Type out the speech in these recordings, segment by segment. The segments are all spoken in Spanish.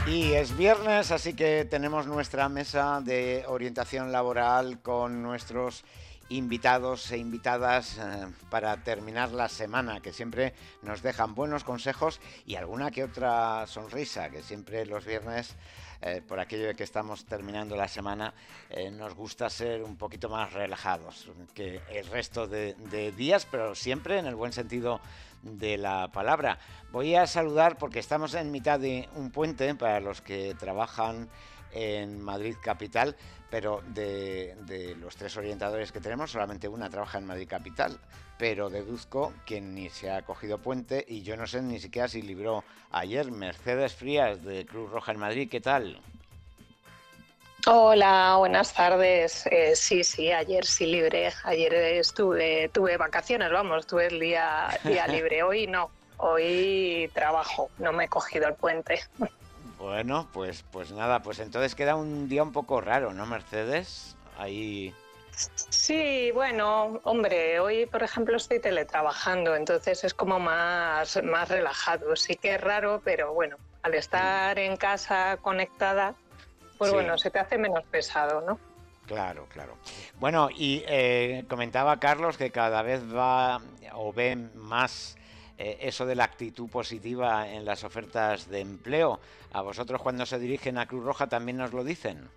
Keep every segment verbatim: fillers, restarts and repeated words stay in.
Y es viernes, así que tenemos nuestra mesa de orientación laboral con nuestros invitados e invitadas eh, para terminar la semana, que siempre nos dejan buenos consejos y alguna que otra sonrisa, que siempre los viernes, eh, por aquello de que estamos terminando la semana, eh, nos gusta ser un poquito más relajados que el resto de, de días, pero siempre en el buen sentido de la palabra. Voy a saludar porque estamos en mitad de un puente para los que trabajan en Madrid Capital, pero de, de los tres orientadores que tenemos, solamente una trabaja en Madrid Capital, pero deduzco que ni se ha cogido puente y yo no sé ni siquiera si libró ayer. Mercedes Frías, de Cruz Roja en Madrid, ¿qué tal? Hola, buenas tardes. Eh, sí, sí, ayer sí libre. Ayer estuve, tuve vacaciones, vamos, tuve el día, día libre. Hoy no, hoy trabajo, no me he cogido el puente. Bueno, pues, pues nada, pues entonces queda un día un poco raro, ¿no, Mercedes? Ahí... Sí, bueno, hombre, hoy por ejemplo estoy teletrabajando, entonces es como más, más relajado. Sí que es raro, pero bueno, al Mm, estar en casa conectada, pues sí. bueno, se te hace menos pesado, ¿no? Claro, claro. Bueno, y eh, comentaba Carlos que cada vez va o ve más eh, eso de la actitud positiva en las ofertas de empleo. ¿A vosotros cuando se dirigen a Cruz Roja también nos lo dicen?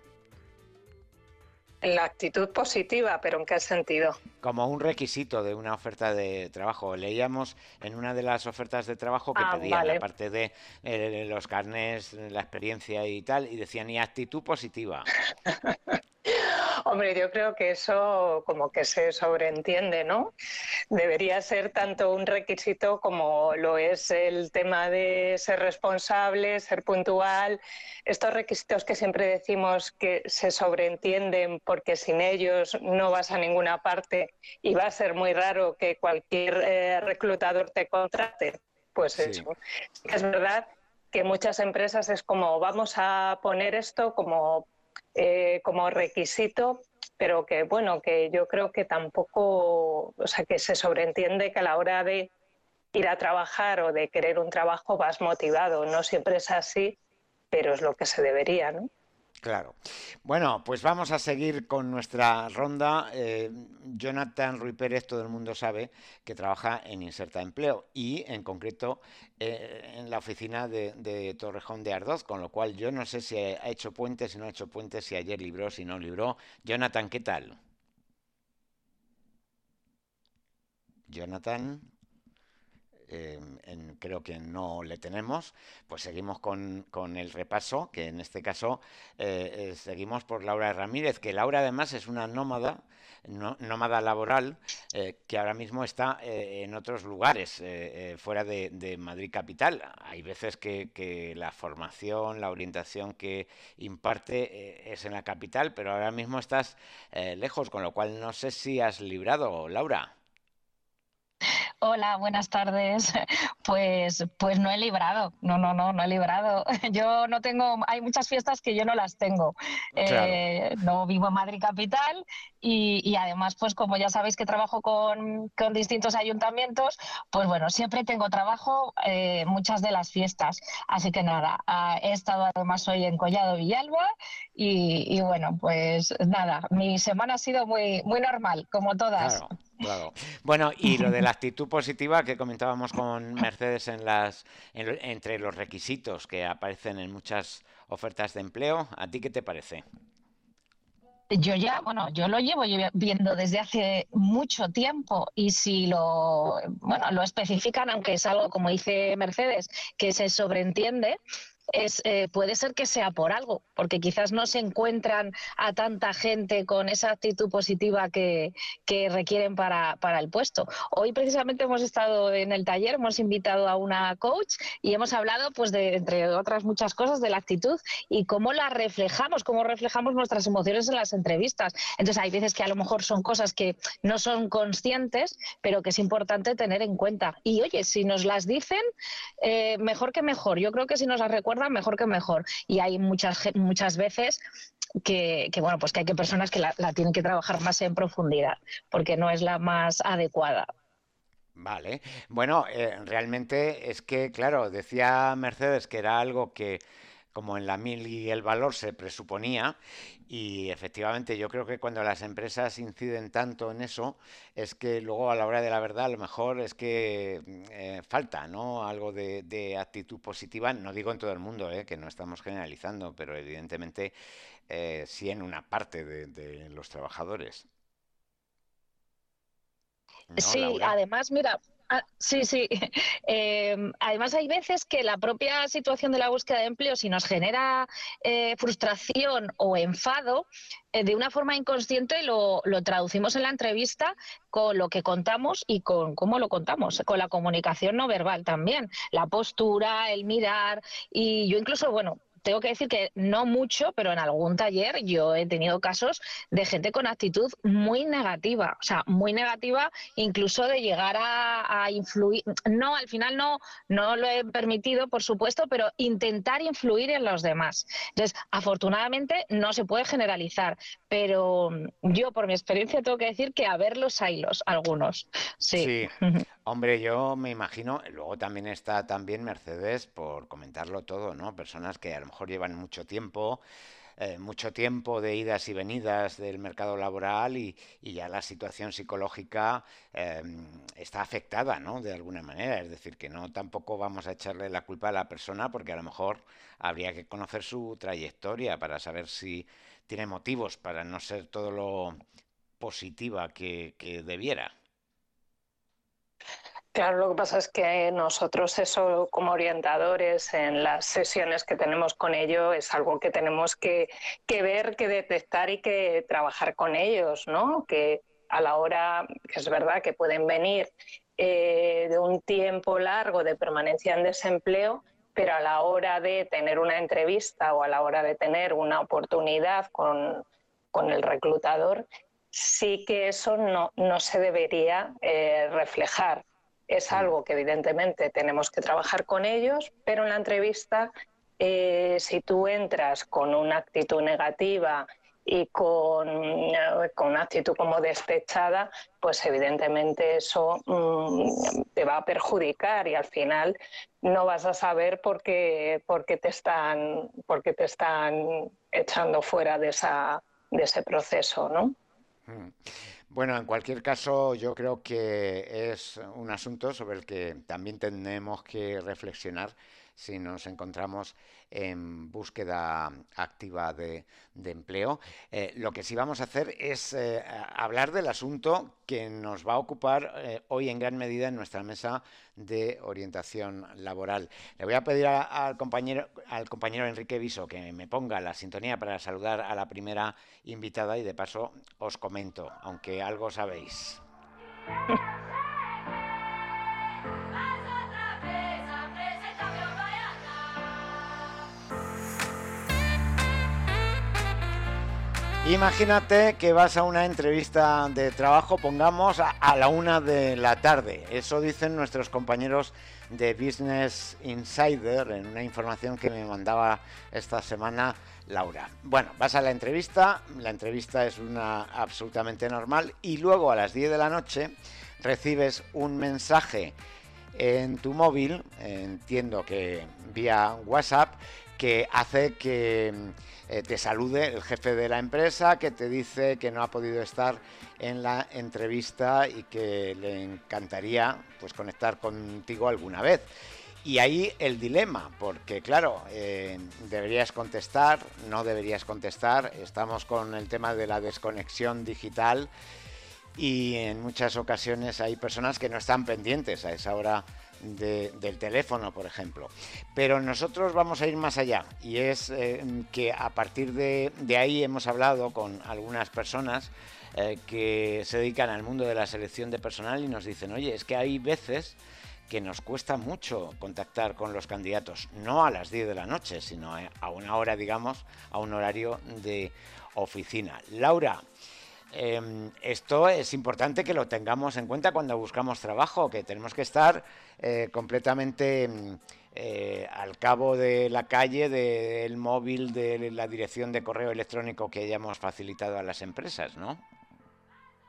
En la actitud positiva, pero ¿en qué sentido? Como un requisito de una oferta de trabajo. Leíamos en una de las ofertas de trabajo que Ah, pedían, vale. aparte de eh, los carnés, la experiencia y tal, y decían, y actitud positiva. Hombre, yo creo que eso como que se sobreentiende, ¿no? Debería ser tanto un requisito como lo es el tema de ser responsable, ser puntual. Estos requisitos que siempre decimos que se sobreentienden porque sin ellos no vas a ninguna parte y va a ser muy raro que cualquier eh, reclutador te contrate. Pues Sí, eso. Es verdad que muchas empresas es como vamos a poner esto como eh, como requisito, pero que bueno, que yo creo que tampoco, o sea, que se sobreentiende que a la hora de ir a trabajar o de querer un trabajo vas motivado. No siempre es así, pero es lo que se debería, ¿no? claro. Bueno, pues vamos a seguir con nuestra ronda. Eh, Jonathan Ruy Pérez, todo el mundo sabe que trabaja en Inserta Empleo y en concreto eh, en la oficina de, de Torrejón de Ardoz, con lo cual yo no sé si ha hecho puentes, si no ha hecho puentes, si ayer libró, si no libró. Jonathan, ¿qué tal? Jonathan. Eh, en, creo que no le tenemos, pues seguimos con, con el repaso, que en este caso eh, eh, seguimos por Laura Ramírez, que Laura además es una nómada, no, nómada laboral, eh, que ahora mismo está eh, en otros lugares, eh, eh, fuera de, de, Madrid Capital. Hay veces que, que, la formación, la orientación que imparte eh, es en la capital, pero ahora mismo estás eh, lejos, con lo cual no sé si has librado, Laura. Hola, buenas tardes. Pues, pues no he librado. No, no, no, no he librado. Yo no tengo, hay muchas fiestas que yo no las tengo. Claro. Eh, no vivo en Madrid capital y, y además, pues como ya sabéis que trabajo con, con distintos ayuntamientos, pues bueno, siempre tengo trabajo eh, muchas de las fiestas. Así que nada, ah, he estado además hoy en Collado Villalba y, y bueno, pues nada, mi semana ha sido muy, muy normal, como todas. Claro, claro. Bueno, y lo de la actitud positiva que comentábamos con Mercedes en las en entre los requisitos que aparecen en muchas ofertas de empleo, ¿a ti qué te parece? Yo ya, bueno, yo lo llevo viendo desde hace mucho tiempo y si lo, bueno, lo especifican, aunque es algo, como dice Mercedes, que se sobreentiende, es, eh, puede ser que sea por algo, porque quizás no se encuentran a tanta gente con esa actitud positiva que, que requieren para, para el puesto. Hoy precisamente hemos estado en el taller, hemos invitado a una coach y hemos hablado, pues, de, entre otras muchas cosas, de la actitud y cómo la reflejamos, cómo reflejamos nuestras emociones en las entrevistas. Entonces hay veces que a lo mejor son cosas que no son conscientes, pero que es importante tener en cuenta. Y oye, si nos las dicen, eh, mejor que mejor. Yo creo que si nos las recuerdan, mejor que mejor. Y hay muchas, muchas veces que, que, bueno, pues que hay que personas que la, la tienen que trabajar más en profundidad, porque no es la más adecuada. Vale. Bueno, eh, realmente es que, claro, decía Mercedes que era algo que como en la mil y el valor se presuponía. Y efectivamente yo creo que cuando las empresas inciden tanto en eso, es que luego a la hora de la verdad a lo mejor es que eh, falta, ¿no? Algo de, de actitud positiva. No digo en todo el mundo, ¿eh? Que no estamos generalizando, pero evidentemente eh, sí en una parte de, de los trabajadores. ¿No, Sí, Laura? además, mira, ah, sí, sí. Eh, además hay veces que la propia situación de la búsqueda de empleo, si nos genera eh, frustración o enfado, eh, de una forma inconsciente lo, lo traducimos en la entrevista con lo que contamos y con cómo lo contamos, con la comunicación no verbal también, la postura, el mirar. Y yo incluso, bueno, tengo que decir que no mucho, pero en algún taller yo he tenido casos de gente con actitud muy negativa, o sea, muy negativa, incluso de llegar a, a influir. No, al final no, no lo he permitido, por supuesto, pero intentar influir en los demás. Entonces, afortunadamente no se puede generalizar, pero yo por mi experiencia tengo que decir que a verlos haylos, algunos, sí. Sí, hombre, yo me imagino, luego también está también Mercedes, por comentarlo todo, ¿no? Personas que a lo mejor llevan mucho tiempo, eh, mucho tiempo de idas y venidas del mercado laboral y, y ya la situación psicológica eh, está afectada, ¿no? De alguna manera, es decir, que no tampoco vamos a echarle la culpa a la persona porque a lo mejor habría que conocer su trayectoria para saber si tiene motivos para no ser todo lo positiva que, que debiera. Claro, lo que pasa es que nosotros eso como orientadores en las sesiones que tenemos con ellos es algo que tenemos que, que ver, que detectar y que trabajar con ellos, ¿no? Que a la hora, que es verdad que pueden venir eh, de un tiempo largo de permanencia en desempleo, pero a la hora de tener una entrevista o a la hora de tener una oportunidad con, con el reclutador, sí que eso no, no se debería eh, reflejar. Es Mm, algo que evidentemente tenemos que trabajar con ellos, pero en la entrevista, eh, si tú entras con una actitud negativa y con, eh, con una actitud como despechada, pues evidentemente eso mmm, te va a perjudicar y al final no vas a saber por qué, por qué, te, están, por qué te están echando fuera de, esa, de ese proceso, ¿no? mm. Bueno, en cualquier caso, yo creo que es un asunto sobre el que también tenemos que reflexionar si nos encontramos en búsqueda activa de, de empleo. Eh, lo que sí vamos a hacer es eh, hablar del asunto que nos va a ocupar eh, hoy en gran medida en nuestra mesa de orientación laboral. Le voy a pedir a- al compañero, al compañero Enrique Viso que me ponga la sintonía para saludar a la primera invitada y de paso os comento, aunque algo sabéis. Imagínate que vas a una entrevista de trabajo, pongamos a, a la una de la tarde. Eso dicen nuestros compañeros de Business Insider en una información que me mandaba esta semana Laura. Bueno, vas a la entrevista, la entrevista es una absolutamente normal y luego a las diez de la noche recibes un mensaje en tu móvil, entiendo que vía WhatsApp, que hace que eh, te salude el jefe de la empresa, que te dice que no ha podido estar en la entrevista y que le encantaría pues conectar contigo alguna vez. Y ahí el dilema, porque claro, eh, deberías contestar, no deberías contestar, estamos con el tema de la desconexión digital y en muchas ocasiones hay personas que no están pendientes a esa hora de, del teléfono, por ejemplo. Pero nosotros vamos a ir más allá y es eh, que a partir de, de ahí hemos hablado con algunas personas eh, que se dedican al mundo de la selección de personal y nos dicen, oye, es que hay veces que nos cuesta mucho contactar con los candidatos, no a las diez de la noche, sino a una hora, digamos, a un horario de oficina. Laura, Eh, esto es importante que lo tengamos en cuenta cuando buscamos trabajo, que tenemos que estar eh, completamente eh, al cabo de la calle, del móvil, de la dirección de correo electrónico que hayamos facilitado a las empresas, ¿no?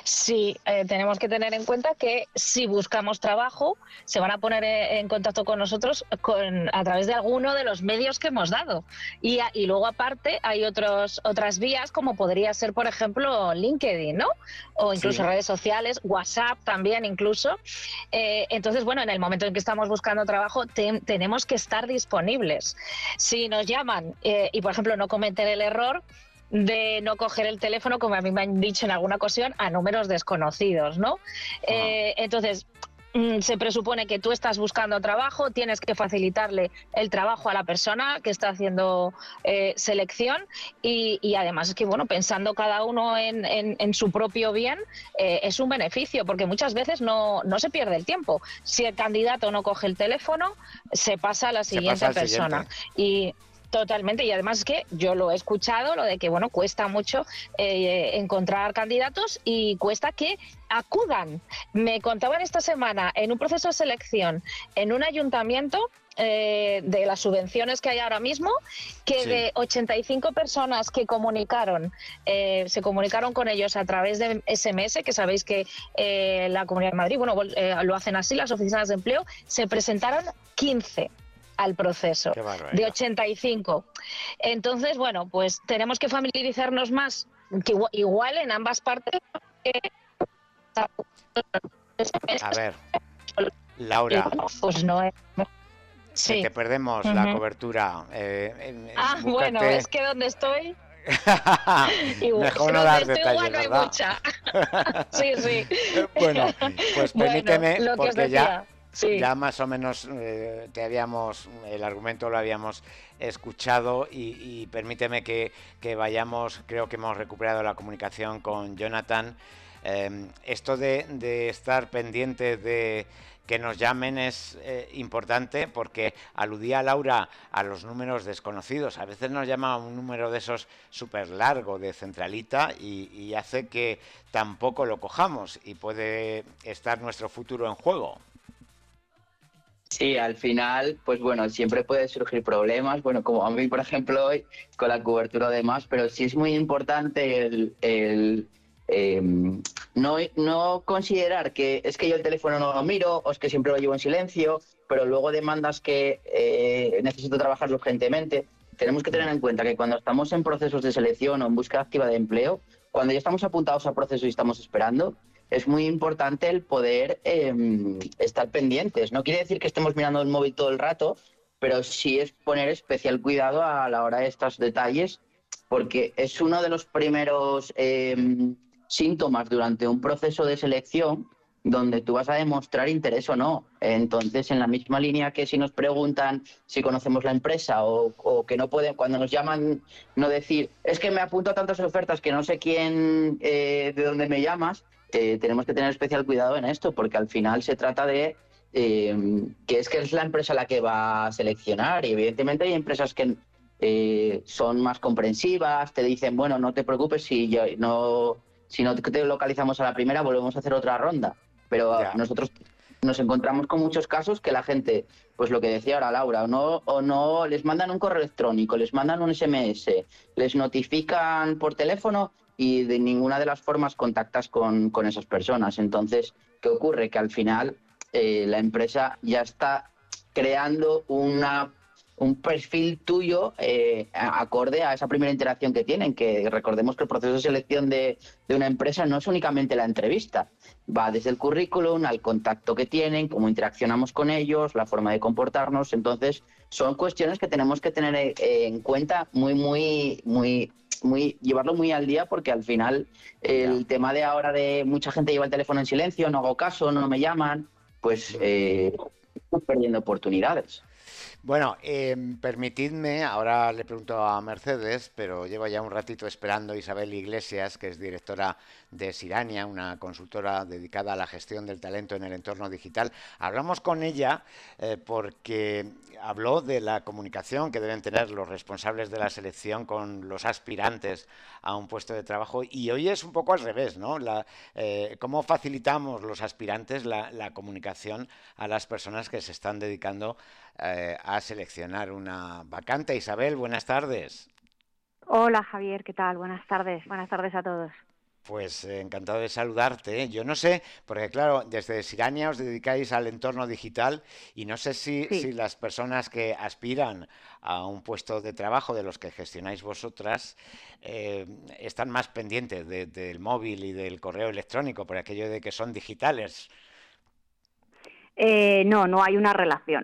Sí, eh, tenemos que tener en cuenta que si buscamos trabajo, se van a poner eh, en contacto con nosotros con, a través de alguno de los medios que hemos dado. Y, a, y luego, aparte, hay otros, otras vías, como podría ser, por ejemplo, LinkedIn, ¿no? O incluso Sí. redes sociales, WhatsApp también incluso. Eh, entonces, bueno, en el momento en que estamos buscando trabajo, te, tenemos que estar disponibles. Si nos llaman eh, y, por ejemplo, no cometer el error de no coger el teléfono, como a mí me han dicho en alguna ocasión, a números desconocidos, ¿no? Ajá. Eh, entonces, mm, se presupone que tú estás buscando trabajo, tienes que facilitarle el trabajo a la persona que está haciendo eh, selección y, y además es que, bueno, pensando cada uno en, en, en su propio bien, eh, es un beneficio, porque muchas veces no, no se pierde el tiempo. Si el candidato no coge el teléfono, se pasa a la Se pasa siguiente al persona. siguiente. Y totalmente, y además es que yo lo he escuchado, lo de que bueno, cuesta mucho eh, encontrar candidatos y cuesta que acudan. Me contaban esta semana en un proceso de selección en un ayuntamiento eh, de las subvenciones que hay ahora mismo, que Sí. de ochenta y cinco personas que comunicaron, eh, se comunicaron con ellos a través de ese eme ese, que sabéis que eh, la Comunidad de Madrid, bueno, eh, lo hacen así, las oficinas de empleo, se presentaron quince al proceso, Qué barbaridad. de ochenta y cinco. Entonces, bueno, pues tenemos que familiarizarnos más, que igual, igual en ambas partes. A ver, Y Laura, bueno, pues no es... que te Sí. perdemos la Ujú. cobertura. Eh, eh, Ah, bueno, búscate... es que donde estoy, igual, es Mejor que no donde dar estoy igual detalles, no hay ¿verdad? mucha. Sí, sí. Bueno, pues Bueno, permíteme, lo que os porque ya, decía, sí. ya más o menos eh, te habíamos, el argumento lo habíamos escuchado y, y permíteme que, que vayamos, creo que hemos recuperado la comunicación con Jonathan. Eh, esto de, de estar pendiente de que nos llamen es eh, importante porque aludía Laura a los números desconocidos. A veces nos llama un número de esos súper largo de centralita y, y hace que tampoco lo cojamos y puede estar nuestro futuro en juego. Sí, al final, pues bueno, siempre puede surgir problemas, bueno, como a mí, por ejemplo, hoy, con la cobertura de más, pero sí es muy importante el, el eh, no, no considerar que es que yo el teléfono no lo miro o es que siempre lo llevo en silencio, pero luego demandas que eh, necesito trabajar urgentemente. Tenemos que tener en cuenta que cuando estamos en procesos de selección o en búsqueda activa de empleo, cuando ya estamos apuntados al proceso y estamos esperando, es muy importante el poder eh, estar pendientes. No quiere decir que estemos mirando el móvil todo el rato, pero sí es poner especial cuidado a la hora de estos detalles, porque es uno de los primeros eh, síntomas durante un proceso de selección donde tú vas a demostrar interés o no. Entonces, en la misma línea que si nos preguntan si conocemos la empresa o, o que no pueden, cuando nos llaman, no decir, es que me apunto a tantas ofertas que no sé quién, eh, de dónde me llamas. Eh, tenemos que tener especial cuidado en esto, porque al final se trata de eh, que es que es la empresa la que va a seleccionar, y evidentemente hay empresas que eh, son más comprensivas, te dicen, bueno, no te preocupes, si, yo, no, si no te localizamos a la primera, volvemos a hacer otra ronda. Pero Ya. nosotros nos encontramos con muchos casos que la gente, pues lo que decía ahora Laura, o no, o no les mandan un correo electrónico, les mandan un ese eme ese, les notifican por teléfono y de ninguna de las formas contactas con, con esas personas. Entonces, ¿qué ocurre? Que al final eh, la empresa ya está creando una, un perfil tuyo eh, acorde a esa primera interacción que tienen, que recordemos que el proceso de selección de, de una empresa no es únicamente la entrevista, va desde el currículum al contacto que tienen, cómo interaccionamos con ellos, la forma de comportarnos. Entonces, son cuestiones que tenemos que tener eh, en cuenta muy, muy, muy... Muy, llevarlo muy al día, porque al final el Ya. tema de ahora de mucha gente lleva el teléfono en silencio, no hago caso, no me llaman, pues eh, estamos perdiendo oportunidades. Bueno, eh, permitidme, ahora le pregunto a Mercedes, pero llevo ya un ratito esperando a Isabel Iglesias, que es directora de Sirania, una consultora dedicada a la gestión del talento en el entorno digital. Hablamos con ella eh, porque habló de la comunicación que deben tener los responsables de la selección con los aspirantes a un puesto de trabajo, y hoy es un poco al revés, ¿no? La, eh, ¿Cómo facilitamos los aspirantes la, la comunicación a las personas que se están dedicando eh, a seleccionar una vacante? Isabel, buenas tardes. Hola Javier, ¿qué tal? Buenas tardes, buenas tardes a todos. Pues eh, encantado de saludarte. ¿eh? Yo no sé, porque claro, desde Sirania os dedicáis al entorno digital y no sé si, si Sí. las personas que aspiran a un puesto de trabajo de los que gestionáis vosotras eh, están más pendientes de- del móvil y del correo electrónico por aquello de que son digitales. Eh, no, no hay una relación.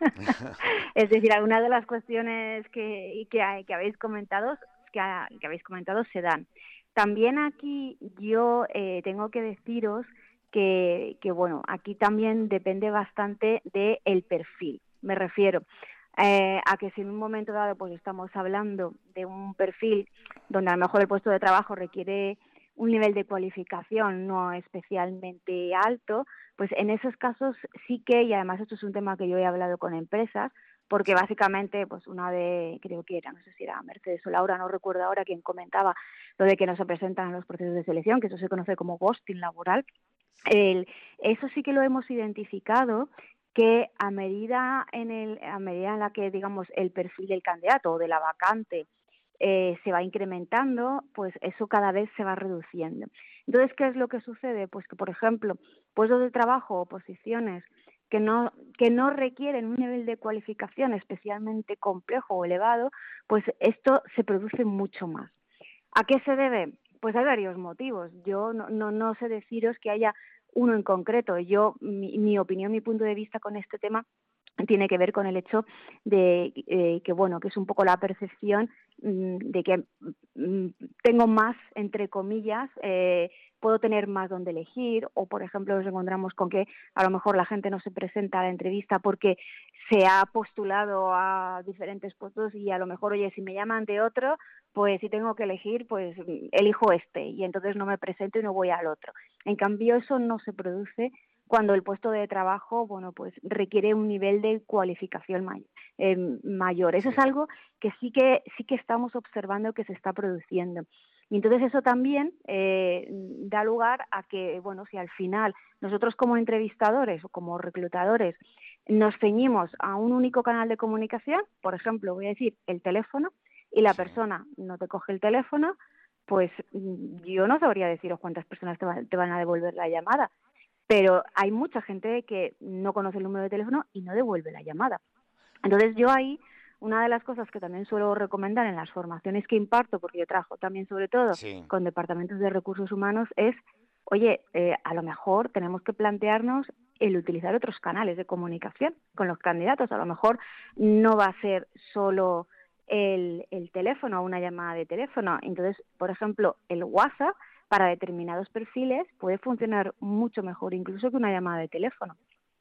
Es decir, algunas de las cuestiones que, que, hay- que habéis comentado, que, ha- que habéis comentado se dan. También aquí yo eh, tengo que deciros que, que, bueno, aquí también depende bastante del perfil. Me refiero eh, a que si en un momento dado pues estamos hablando de un perfil donde a lo mejor el puesto de trabajo requiere un nivel de cualificación no especialmente alto, pues en esos casos sí que, y además esto es un tema que yo he hablado con empresas, porque Sí. básicamente, pues una de, creo que era, no sé si era Mercedes o Laura, no recuerdo ahora, quien comentaba lo de que no se presentan en los procesos de selección, que eso se conoce como ghosting laboral. El, eso sí que lo hemos identificado, que a medida en el, a medida en la que, digamos, el perfil del candidato o de la vacante eh, se va incrementando, pues eso cada vez se va reduciendo. Entonces, ¿qué es lo que sucede? Pues que, por ejemplo, puestos de trabajo o posiciones que no, que no requieren un nivel de cualificación especialmente complejo o elevado, pues esto se produce mucho más. ¿A qué se debe? Pues hay varios motivos. Yo no, no, no sé deciros que haya uno en concreto. Yo, mi, mi opinión, mi punto de vista con este tema tiene que ver con el hecho de eh, que, bueno, que es un poco la percepción mmm, de que mmm, tengo más, entre comillas, eh, puedo tener más donde elegir, o por ejemplo nos encontramos con que a lo mejor la gente no se presenta a la entrevista porque se ha postulado a diferentes puestos y a lo mejor, oye, si me llaman de otro, pues si tengo que elegir, pues elijo este y entonces no me presento y no voy al otro. En cambio, eso no se produce cuando el puesto de trabajo, bueno, pues requiere un nivel de cualificación may eh, mayor. Eso es Sí. algo que sí que sí que estamos observando que se está produciendo. Y entonces eso también eh, da lugar a que, bueno, si al final nosotros como entrevistadores o como reclutadores nos ceñimos a un único canal de comunicación, por ejemplo, voy a decir el teléfono, y la Sí. persona no te coge el teléfono, pues yo no sabría deciros cuántas personas te, va, te van a devolver la llamada. Pero hay mucha gente que no conoce el número de teléfono y no devuelve la llamada. Entonces yo ahí, una de las cosas que también suelo recomendar en las formaciones que imparto, porque yo trabajo también sobre todo Sí. con departamentos de recursos humanos, es, oye, eh, a lo mejor tenemos que plantearnos el utilizar otros canales de comunicación con los candidatos. A lo mejor no va a ser solo el, el teléfono o una llamada de teléfono. Entonces, por ejemplo, el WhatsApp para determinados perfiles puede funcionar mucho mejor incluso que una llamada de teléfono.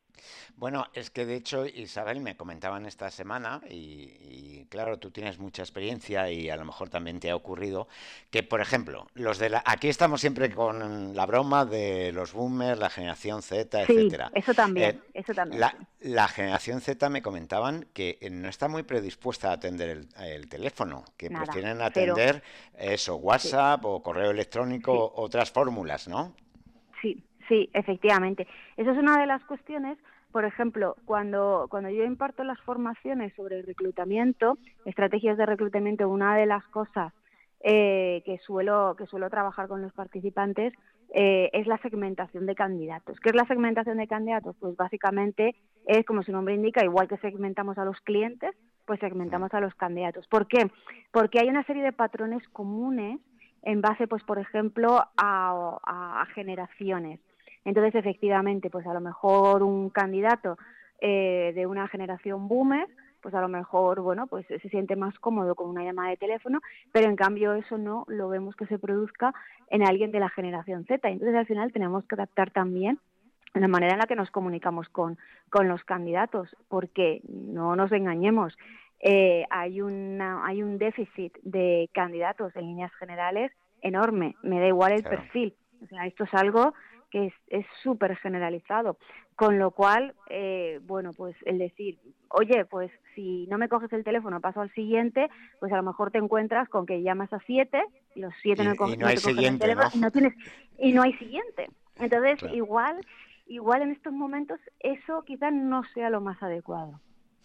Bueno, es que de hecho, Isabel, me comentaban esta semana, y, y claro, tú tienes mucha experiencia y a lo mejor también te ha ocurrido, que por ejemplo, los de la, aquí estamos siempre con la broma de los boomers, la generación Z, Sí, etcétera. eso también, Eh, eso también, la, sí. la generación Z me comentaban que eh, no está muy predispuesta a atender el, el teléfono, que Nada, prefieren cero, atender eso, sí, WhatsApp o correo sí, electrónico, otras fórmulas, ¿no? sí, sí, efectivamente. Esa es una de las cuestiones, por ejemplo, cuando, cuando yo imparto las formaciones sobre reclutamiento, estrategias de reclutamiento, una de las cosas eh, que suelo, que suelo trabajar con los participantes eh, es la segmentación de candidatos. ¿Qué es la segmentación de candidatos? Pues básicamente es, como su nombre indica, igual que segmentamos a los clientes, pues Mm. segmentamos a los candidatos. ¿Por qué? Porque hay una serie de patrones comunes en base, pues, por ejemplo, a, a, a generaciones. Entonces, efectivamente, pues a lo mejor un candidato eh, de una generación boomer, pues a lo mejor, bueno, pues se siente más cómodo con una llamada de teléfono, pero en cambio eso no lo vemos que se produzca en alguien de la generación Z. Entonces, al final tenemos que adaptar también la manera en la que nos comunicamos con, con los candidatos, porque no nos engañemos, eh, hay, una, hay un déficit de candidatos en líneas generales enorme, me da igual el Claro. perfil, o sea, esto es algo que es súper generalizado, con lo cual, eh, bueno, pues el decir, oye, pues si no me coges el teléfono, paso al siguiente, pues a lo mejor te encuentras con que llamas a siete, y los siete no, Y, y no no hay te cogen el siguiente, teléfono ¿no? y no tienes, y no hay siguiente. Entonces, Claro. igual, igual en estos momentos eso quizás no sea lo más adecuado.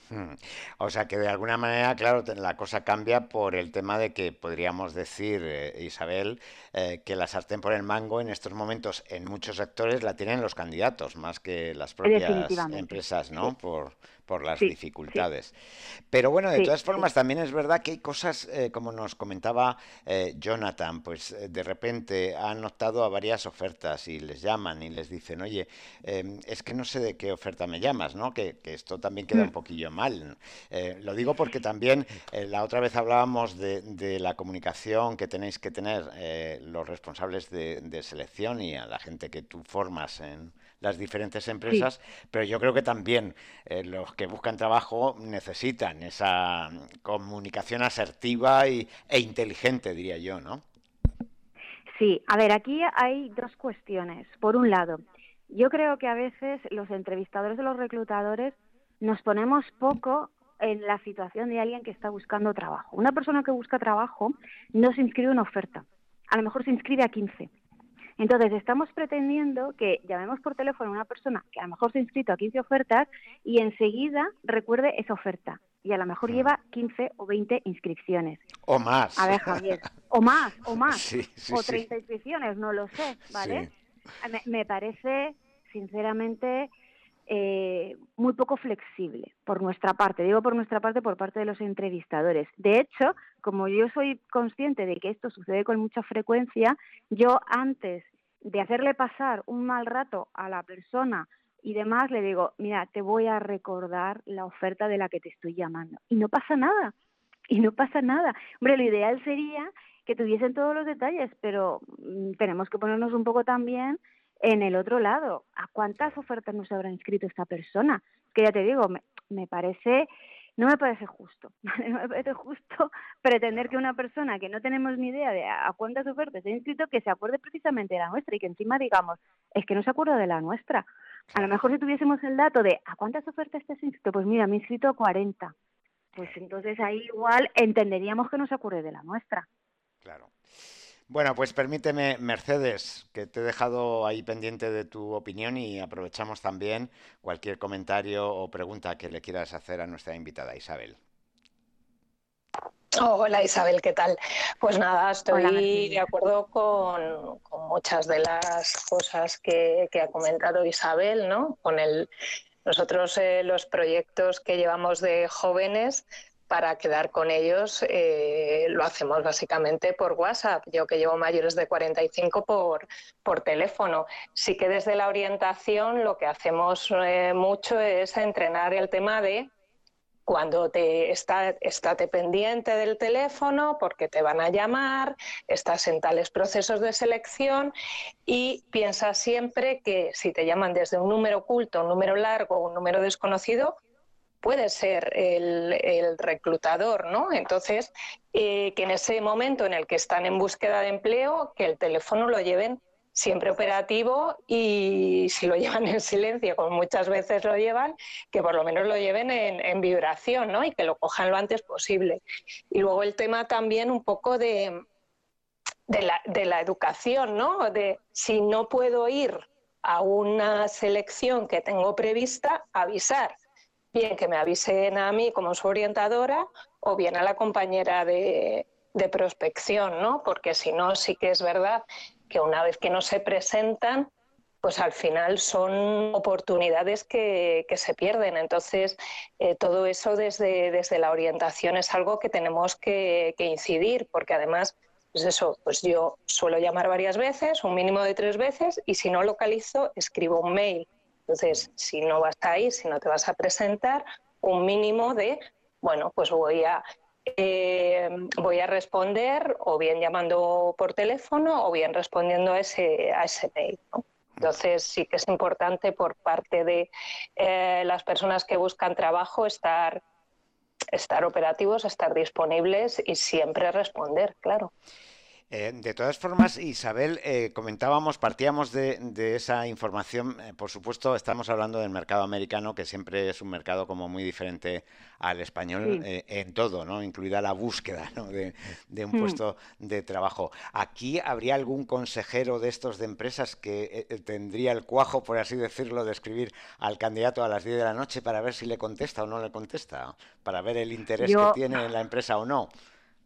Hmm. O sea que de alguna manera, claro, te- la cosa cambia por el tema de que podríamos decir, eh, Isabel, eh, que la sartén por el mango en estos momentos en muchos sectores la tienen los candidatos más que las propias Definitivamente. empresas, Sí, ¿no? Por, por las sí, sí, dificultades. Pero bueno, de sí, todas sí. formas, también es verdad que hay cosas, eh, como nos comentaba eh, Jonathan, pues eh, de repente han optado a varias ofertas y les llaman y les dicen, oye, eh, es que no sé de qué oferta me llamas, ¿no? Que, que esto también queda un Mm. poquillo mal. Eh, lo digo porque también eh, la otra vez hablábamos de, de la comunicación que tenéis que tener eh, los responsables de, de selección y a la gente que tú formas en las diferentes Sí. empresas, pero yo creo que también eh, los que buscan trabajo necesitan esa mm, comunicación asertiva y, e inteligente, diría yo, ¿no? Sí, a ver, aquí hay dos cuestiones. Por un lado, yo creo que a veces los entrevistadores o los reclutadores nos ponemos poco en la situación de alguien que está buscando trabajo. Una persona que busca trabajo no se inscribe en una oferta, a lo mejor se inscribe a quince. Entonces, estamos pretendiendo que llamemos por teléfono a una persona que a lo mejor se ha inscrito a quince ofertas y enseguida recuerde esa oferta. Y a lo mejor Hmm. lleva quince o veinte inscripciones. O A más. ver, Javier, o más, o más, Sí, sí, o sí. treinta inscripciones, no lo sé, ¿vale? Sí. Me, me parece, sinceramente, eh, muy poco flexible por nuestra parte. Digo por nuestra parte, por parte de los entrevistadores. De hecho, como yo soy consciente de que esto sucede con mucha frecuencia, yo antes de hacerle pasar un mal rato a la persona y demás, le digo, mira, te voy a recordar la oferta de la que te estoy llamando. Y no pasa nada, y no pasa nada. Hombre, lo ideal sería que tuviesen todos los detalles, pero mm, tenemos que ponernos un poco también en el otro lado. ¿A cuántas Claro. ofertas no se habrá inscrito esta persona? Que ya te digo, me, me parece, no me parece justo. No me parece justo pretender que Claro. una persona que no tenemos ni idea de a cuántas ofertas se ha inscrito, que se acuerde precisamente de la nuestra y que encima digamos, es que no se acuerda de la nuestra. A lo Claro. mejor si tuviésemos el dato de a cuántas ofertas te has inscrito, pues mira, me he inscrito a cuarenta. Pues entonces ahí igual entenderíamos que no se acuerde de la nuestra. Claro. Bueno, pues permíteme, Mercedes, que te he dejado ahí pendiente de tu opinión y aprovechamos también cualquier comentario o pregunta que le quieras hacer a nuestra invitada Isabel. Oh, hola Isabel, ¿qué tal? Pues nada, Hola, estoy de Mercedes. acuerdo con, con muchas de las cosas que, que ha comentado Isabel, ¿no? Con el, nosotros eh, los proyectos que llevamos de jóvenes para quedar con ellos eh, lo hacemos básicamente por WhatsApp. Yo que llevo mayores de cuarenta y cinco por, por teléfono. Sí que desde la orientación lo que hacemos eh, mucho es entrenar el tema de cuando te está, estate pendiente del teléfono porque te van a llamar, estás en tales procesos de selección y piensa siempre que si te llaman desde un número oculto, un número largo o un número desconocido, puede ser el, el reclutador, ¿no? Entonces, eh, que en ese momento en el que están en búsqueda de empleo, que el teléfono lo lleven siempre operativo y si lo llevan en silencio, como muchas veces lo llevan, que por lo menos lo lleven en, en vibración, ¿no? Y que lo cojan lo antes posible. Y luego el tema también un poco de, de, la, de la educación, ¿no? De si no puedo ir a una selección que tengo prevista, avisar. Bien que me avisen a mí como su orientadora o bien a la compañera de, de prospección, ¿no? Porque si no, sí que es verdad que una vez que no se presentan, pues al final son oportunidades que, que se pierden. Entonces, eh, todo eso desde, desde la orientación es algo que tenemos que, que incidir, porque además, pues eso, pues yo suelo llamar varias veces, un mínimo de tres veces, y si no localizo, escribo un mail. Entonces, si no vas a ir, si no te vas a presentar, un mínimo de, bueno, pues voy a, eh, voy a responder o bien llamando por teléfono o bien respondiendo a ese, a ese mail, ¿no? Entonces, sí que es importante por parte de eh, las personas que buscan trabajo estar, estar operativos, estar disponibles y siempre responder, claro. Eh, de todas formas, Isabel, eh, comentábamos, partíamos de, de esa información. Eh, por supuesto, estamos hablando del mercado americano, que siempre es un mercado como muy diferente al español Sí. eh, en todo, ¿no? Incluida la búsqueda, ¿no? de, de un Mm. puesto de trabajo. ¿Aquí habría algún consejero de estos de empresas que eh, tendría el cuajo, por así decirlo, de escribir al candidato a las diez de la noche para ver si le contesta o no le contesta? Para ver el interés que Yo, tiene en la empresa o no.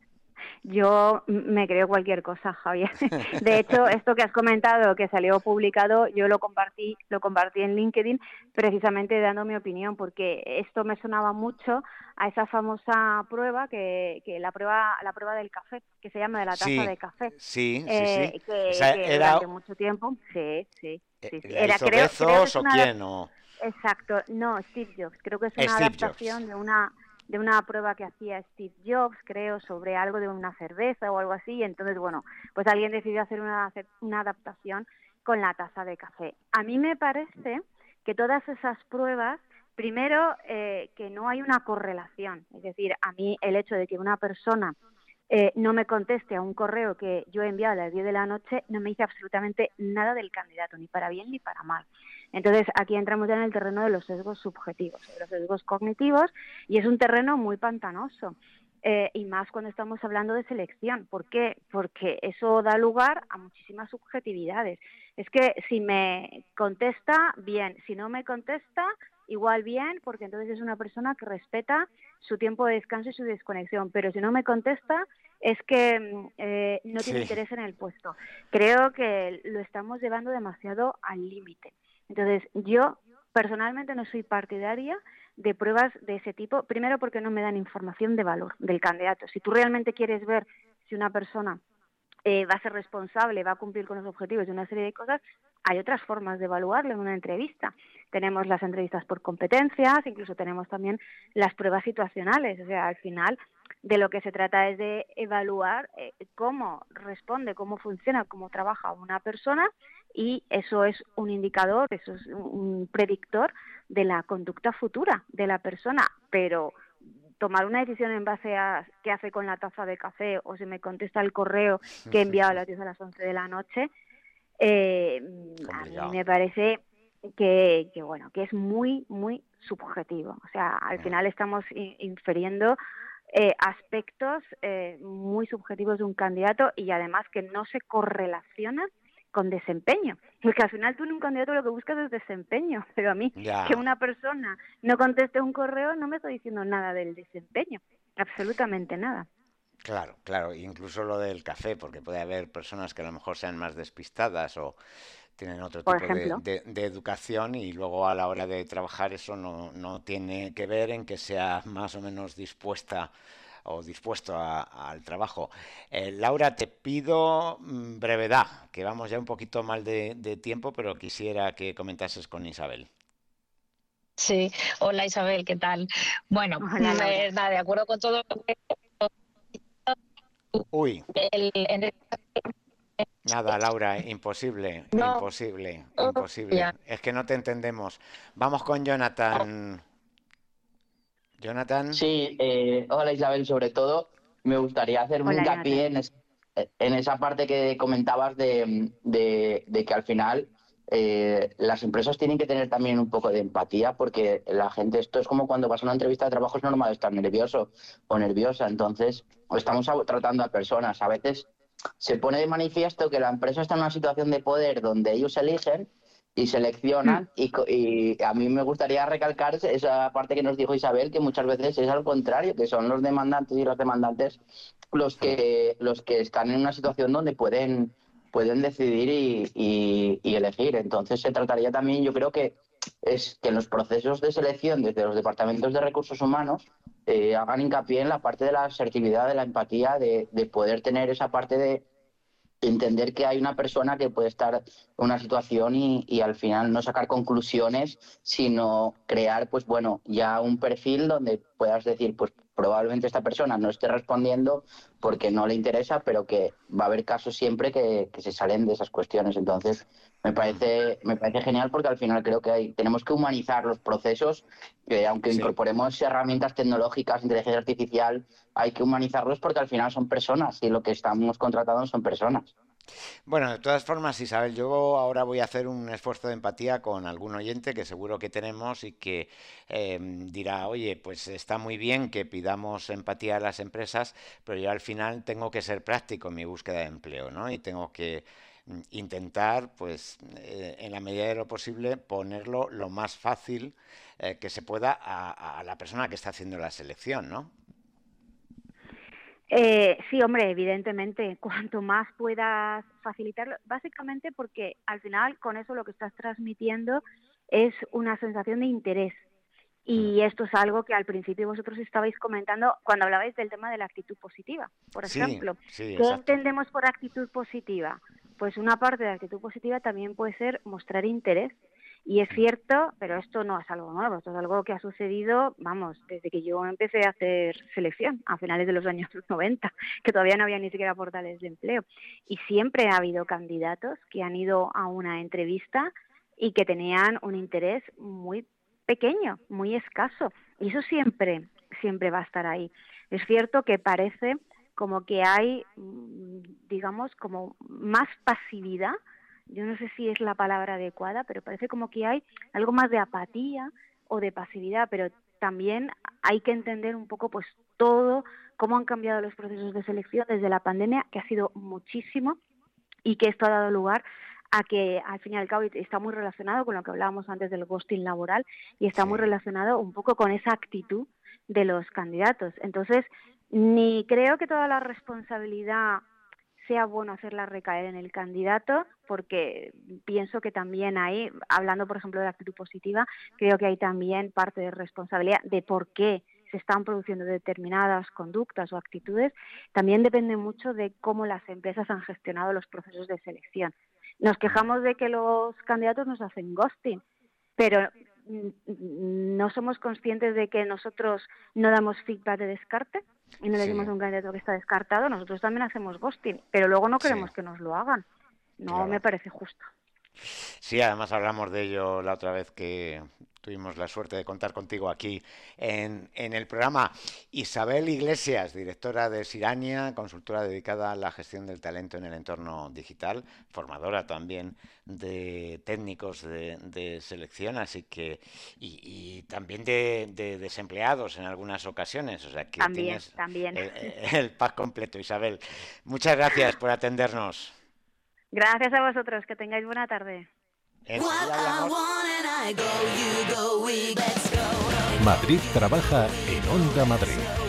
Yo me creo cualquier cosa, Javier. De hecho, esto que has comentado, que salió publicado, yo lo compartí, lo compartí en LinkedIn, precisamente dando mi opinión, porque esto me sonaba mucho a esa famosa prueba, que, que la prueba, la prueba del café, que se llama de la taza Sí, de café, sí, sí, sí. eh, que, Esa que era, durante mucho tiempo, sí, sí, eh, sí, sí. ¿la Era, hizo creo, creo que Bezos es o una adap- quién? O exacto, no, Steve Jobs, creo que es eh, una Steve Jobs. adaptación de una de una prueba que hacía Steve Jobs, creo, sobre algo de una cerveza o algo así, y entonces, bueno, pues alguien decidió hacer una, una adaptación con la taza de café. A mí me parece que todas esas pruebas, primero, eh, que no hay una correlación, es decir, a mí el hecho de que una persona eh, no me conteste a un correo que yo he enviado a las diez de la noche no me dice absolutamente nada del candidato, ni para bien ni para mal. Entonces, aquí entramos ya en el terreno de los sesgos subjetivos, de los sesgos cognitivos, y es un terreno muy pantanoso. Eh, y más cuando estamos hablando de selección. ¿Por qué? Porque eso da lugar a muchísimas subjetividades. Es que si me contesta, bien. Si no me contesta, igual bien, porque entonces es una persona que respeta su tiempo de descanso y su desconexión. Pero si no me contesta, es que eh, no tiene Sí, interés en el puesto. Creo que lo estamos llevando demasiado al límite. Entonces, yo personalmente no soy partidaria de pruebas de ese tipo, primero porque no me dan información de valor del candidato. Si tú realmente quieres ver si una persona eh, va a ser responsable, va a cumplir con los objetivos de una serie de cosas, hay otras formas de evaluarlo en una entrevista. Tenemos las entrevistas por competencias, incluso tenemos también las pruebas situacionales. O sea, al final de lo que se trata es de evaluar eh, cómo responde, cómo funciona, cómo trabaja una persona, y eso es un indicador, eso es un predictor de la conducta futura de la persona. Pero tomar una decisión en base a qué hace con la taza de café o si me contesta el correo que he enviado a las diez a las once de la noche, eh, a mí complicado. me parece que, que, bueno, que es muy, muy subjetivo. O sea, al Mm. final estamos infiriendo eh, aspectos eh, muy subjetivos de un candidato, y además que no se correlacionan con desempeño, porque al final tú en un candidato lo que buscas es desempeño, pero a mí que Ya, una persona no conteste un correo no me está diciendo nada del desempeño, absolutamente nada. claro, claro. Incluso lo del café, porque puede haber personas que a lo mejor sean más despistadas o tienen otro Por tipo de, ejemplo, de- de educación y luego a la hora de trabajar eso no, no tiene que ver en que sea más o menos dispuesta o dispuesto a- al trabajo. Eh, Laura, te pido mm, brevedad, que vamos ya un poquito mal de, de tiempo, pero quisiera que comentases con Isabel. Sí, hola Isabel, ¿qué tal? Bueno, hola mm, Laura. eh, nada, de acuerdo con todo lo que Uy, el, en el- nada, Laura, imposible, no, imposible, oh, imposible. ya. Es que no te entendemos. Vamos con Jonathan. Jonathan, Sí, eh, hola Isabel, sobre todo me gustaría hacer un Hola hincapié Jonathan. en, es- en esa parte que comentabas de, de- de que al final eh, las empresas tienen que tener también un poco de empatía, porque la gente, esto es como cuando vas a una entrevista de trabajo, es normal estar nervioso o nerviosa, entonces estamos a- tratando a personas. A veces se pone de manifiesto que la empresa está en una situación de poder donde ellos eligen y Hmm. seleccionan, y, co- y a mí me gustaría recalcar esa parte que nos dijo Isabel, que muchas veces es al contrario, que son los demandantes y los demandantes los mm, que los que están en una situación donde pueden pueden decidir y, y- y elegir. Entonces se trataría también, yo creo que es que en los procesos de selección desde los departamentos de recursos humanos eh, hagan hincapié en la parte de la asertividad, de la empatía, de, de poder tener esa parte de entender que hay una persona que puede estar en una situación y, y al final no sacar conclusiones, sino crear, pues bueno, ya un perfil donde puedas decir, pues probablemente esta persona no esté respondiendo porque no le interesa, pero que va a haber casos siempre que, que se salen de esas cuestiones. Entonces, me parece, me parece genial porque al final creo que hay, tenemos que humanizar los procesos, que aunque sí. incorporemos herramientas tecnológicas, inteligencia artificial, hay que humanizarlos porque al final son personas y lo que estamos contratando son personas. Bueno, de todas formas, Isabel, yo ahora voy a hacer un esfuerzo de empatía con algún oyente que seguro que tenemos y que eh, dirá, oye, pues está muy bien que pidamos empatía a las empresas, pero yo al final tengo que ser práctico en mi búsqueda de empleo, ¿no? Y tengo que intentar, pues, eh, en la medida de lo posible, ponerlo lo más fácil eh, que se pueda a, a la persona que está haciendo la selección, ¿no? Eh, sí, hombre, evidentemente, cuanto más puedas facilitarlo, básicamente porque al final con eso lo que estás transmitiendo es una sensación de interés. Y esto es algo que al principio vosotros estabais comentando cuando hablabais del tema de la actitud positiva, por sí, ejemplo. Sí, ¿Qué entendemos por actitud positiva? Pues una parte de la actitud positiva también puede ser mostrar interés. Y es cierto, pero esto no es algo nuevo, esto es algo que ha sucedido, vamos, desde que yo empecé a hacer selección, a finales de los años noventa, que todavía no había ni siquiera portales de empleo. Y siempre ha habido candidatos que han ido a una entrevista y que tenían un interés muy pequeño, muy escaso. Y eso siempre, siempre va a estar ahí. Es cierto que parece como que hay, digamos, como más pasividad. Yo no sé si es la palabra adecuada, pero parece como que hay algo más de apatía o de pasividad, pero también hay que entender un poco pues todo, cómo han cambiado los procesos de selección desde la pandemia, que ha sido muchísimo, y que esto ha dado lugar a que al fin y al cabo está muy relacionado con lo que hablábamos antes del ghosting laboral y está sí. muy relacionado un poco con esa actitud de los candidatos. Entonces, ni creo que toda la responsabilidad sea bueno hacerla recaer en el candidato, porque pienso que también hay, hablando por ejemplo de la actitud positiva, creo que hay también parte de responsabilidad de por qué se están produciendo determinadas conductas o actitudes. También depende mucho de cómo las empresas han gestionado los procesos de selección. Nos quejamos de que los candidatos nos hacen ghosting, pero no somos conscientes de que nosotros no damos feedback de descarte y no le decimos sí. a un candidato que está descartado. Nosotros también hacemos ghosting, pero luego no queremos sí. que nos lo hagan. No claro. me parece justo. Sí, además hablamos de ello la otra vez que tuvimos la suerte de contar contigo aquí en, en el programa. Isabel Iglesias, directora de Sirania, consultora dedicada a la gestión del talento en el entorno digital, formadora también de técnicos de, de selección, así que y, y también de, de desempleados en algunas ocasiones, o sea que también, tienes también. El, el pack completo, Isabel. Muchas gracias por atendernos. Gracias a vosotros, que tengáis buena tarde. Madrid trabaja en Onda Madrid.